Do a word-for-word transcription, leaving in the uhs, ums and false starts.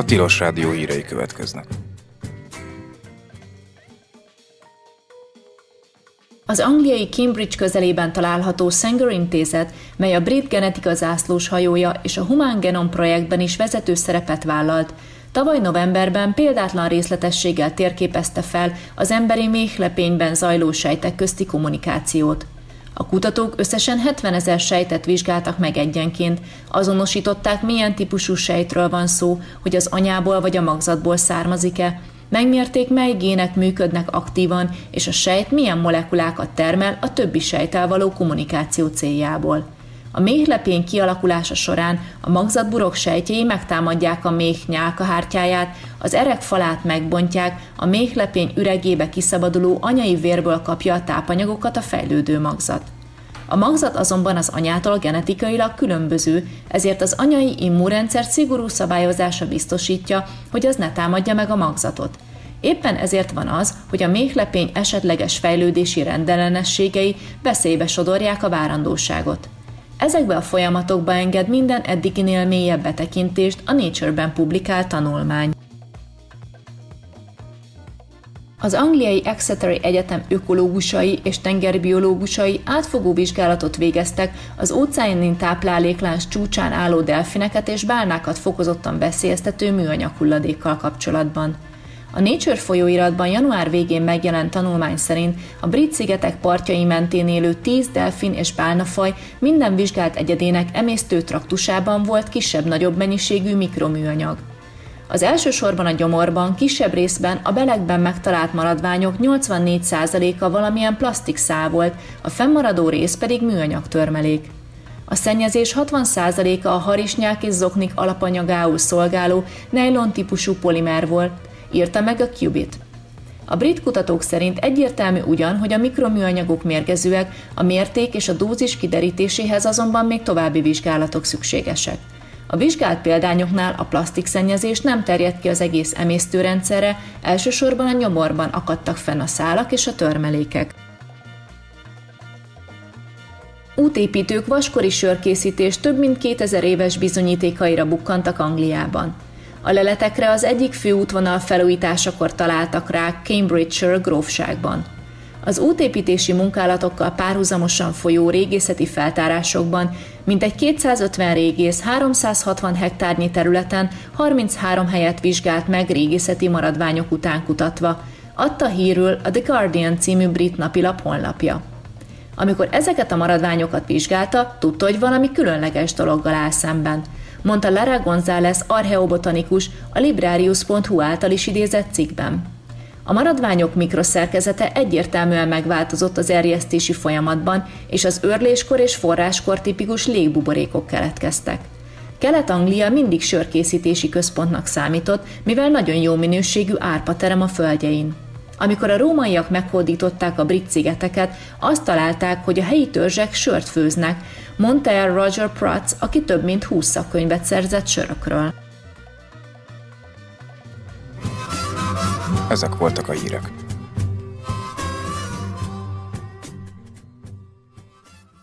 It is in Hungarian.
Tilos Rádió hírei következnek. Az angliai Cambridge közelében található Sanger intézet, mely a brit genetika zászlós hajója és a Human Genome projektben is vezető szerepet vállalt, tavaly novemberben példátlan részletességgel térképezte fel az emberi méhlepényben zajló sejtek közti kommunikációt. A kutatók összesen hetvenezer sejtet vizsgáltak meg egyenként, azonosították, milyen típusú sejtről van szó, hogy az anyából vagy a magzatból származik-e, megmérték, mely gének működnek aktívan, és a sejt milyen molekulákat termel a többi sejttel való kommunikáció céljából. A méhlepény kialakulása során a magzatburok sejtjei megtámadják a méh nyálkahártyáját, az erek falát megbontják, a méhlepény üregébe kiszabaduló anyai vérből kapja a tápanyagokat a fejlődő magzat. A magzat azonban az anyától genetikailag különböző, ezért az anyai immunrendszer szigorú szabályozása biztosítja, hogy az ne támadja meg a magzatot. Éppen ezért van az, hogy a méhlepény esetleges fejlődési rendellenességei veszélybe sodorják a várandóságot. Ezekbe a folyamatokba enged minden eddiginél mélyebb betekintést a Nature-ben publikált tanulmány. Az angliai Exeteri Egyetem ökológusai és tengerbiológusai átfogó vizsgálatot végeztek az óceáni tápláléklánc csúcsán álló delfineket és bálnákat fokozottan veszélyeztető műanyag hulladékkal kapcsolatban. A Nature folyóiratban január végén megjelent tanulmány szerint a Brit-szigetek partjai mentén élő tíz delfin és bálnafaj minden vizsgált egyedének emésztőtraktusában volt kisebb-nagyobb mennyiségű mikroműanyag. Az elsősorban a gyomorban, kisebb részben a belegben megtalált maradványok nyolcvannégy százaléka valamilyen plastikszál volt, a fennmaradó rész pedig műanyag törmelék. A szennyezés hatvan százaléka a harisnyák és zoknik alapanyagául szolgáló nylon típusú polimer volt, írta meg a Qubit. A brit kutatók szerint egyértelmű ugyan, hogy a mikroműanyagok mérgezőek, a mérték és a dózis kiderítéséhez azonban még további vizsgálatok szükségesek. A vizsgált példányoknál a plastikszennyezés nem terjedt ki az egész emésztőrendszerre, elsősorban a nyomorban akadtak fenn a szálak és a törmelékek. Útépítők vaskori sörkészítés több mint kétezer éves bizonyítékaira bukkantak Angliában. A leletekre az egyik főútvonal felújításakor találtak rá Cambridgeshire grófságban. Az útépítési munkálatokkal párhuzamosan folyó régészeti feltárásokban mintegy kétszázötven régész háromszázhatvan hektárnyi területen harminchárom helyet vizsgált meg régészeti maradványok után kutatva, adta hírül a The Guardian című brit napilap honlapja. Amikor ezeket a maradványokat vizsgálta, tudta, hogy valami különleges dologgal áll szemben, mondta Lara González archeobotanikus a librarius pont hu által is idézett cikkben. A maradványok mikroszerkezete egyértelműen megváltozott az erjesztési folyamatban, és az őrléskor és forráskor tipikus légbuborékok keletkeztek. Kelet-Anglia mindig sörkészítési központnak számított, mivel nagyon jó minőségű árpa terem a földjein. Amikor a rómaiak meghódították a brit szigeteket, azt találták, hogy a helyi törzsek sört főznek, mondta el Roger Prutz, aki több mint húsz szakkönyvet szerzett sörökről. Ezek voltak a hírek.